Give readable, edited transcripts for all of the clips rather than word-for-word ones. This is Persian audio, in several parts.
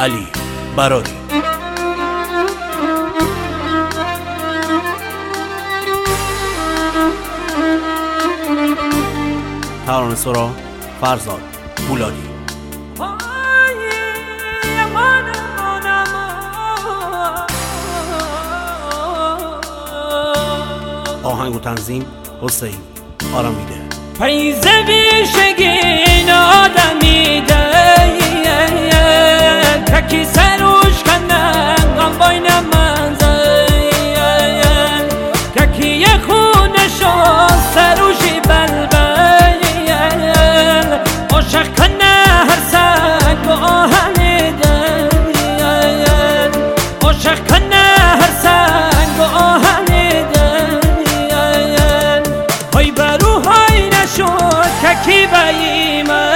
علی براری. ترانه‌سرا فرزاد پولادی. آهنگ و تنظیم حسین آرامیده. پیز بیشگین آدمیده تکی سروش کنن غم باین منزل تکی خونشو سروشی بلبل عاشق کنه هر سنگ و آهنیده عاشق کنه هر سنگ و آهنیده های بروهای نشد تکی باییمه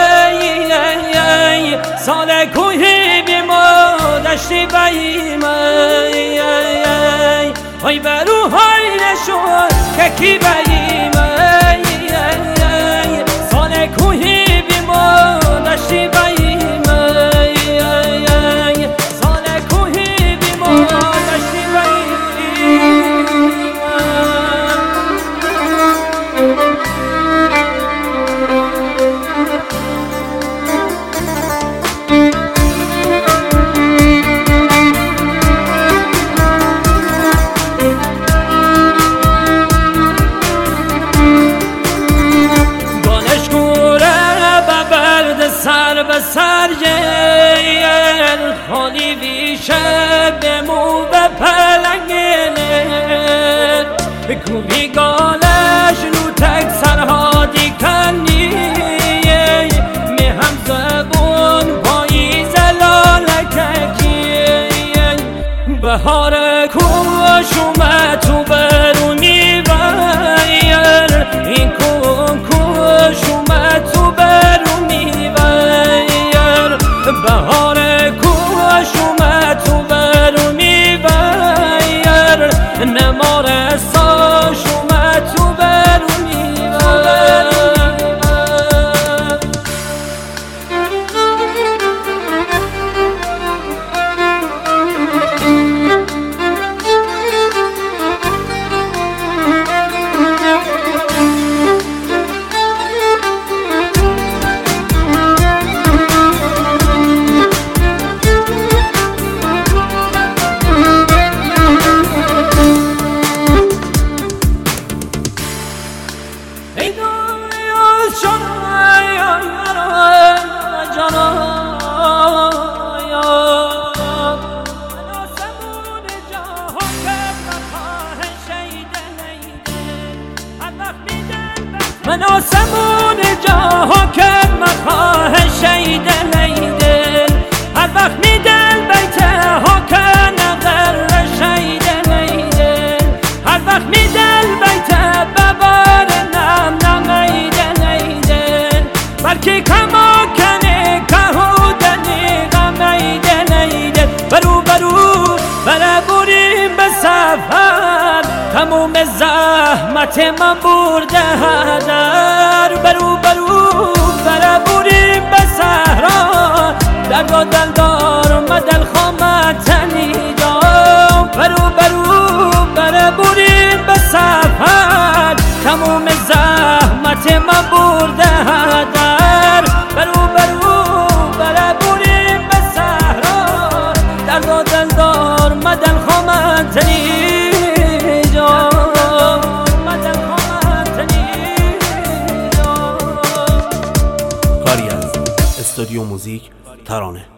سال کوهی بیما دشتی باییمه های بروهای نشد تکی باییمه سال کوهی بیما دشتی باییمه سال کوهی بیما دشتی سر جل خالی ویشه به مو به پلنگل بکوبی گالش رو تک سرها دیکنی می هم زبون پایی زلالککی بهار کوش اومد تو برونی ویر این کوش اومد تو برونی بهار کوش اومد تو برونی ویر نمار ساش اومد تو برونی ویر من آسمون جاها که مخواه شید لیدل هر وقت میدل بیته ها که نقر شید لیدل هر وقت میدل بیته ببار نم نمید لیدل بلکه کما کنه کهودنی غمید لیدل برو بره بریم به سفر تموم زحمت من برده هدر برو بره بریم به صحرا درد و دلدار و دل خامتنی دام برو بره بریم به سفر تموم زحمت من برده هدر برو بره بریم به صحرا درد و دلدار و دل خامتنی استودیو موزیک ترانه.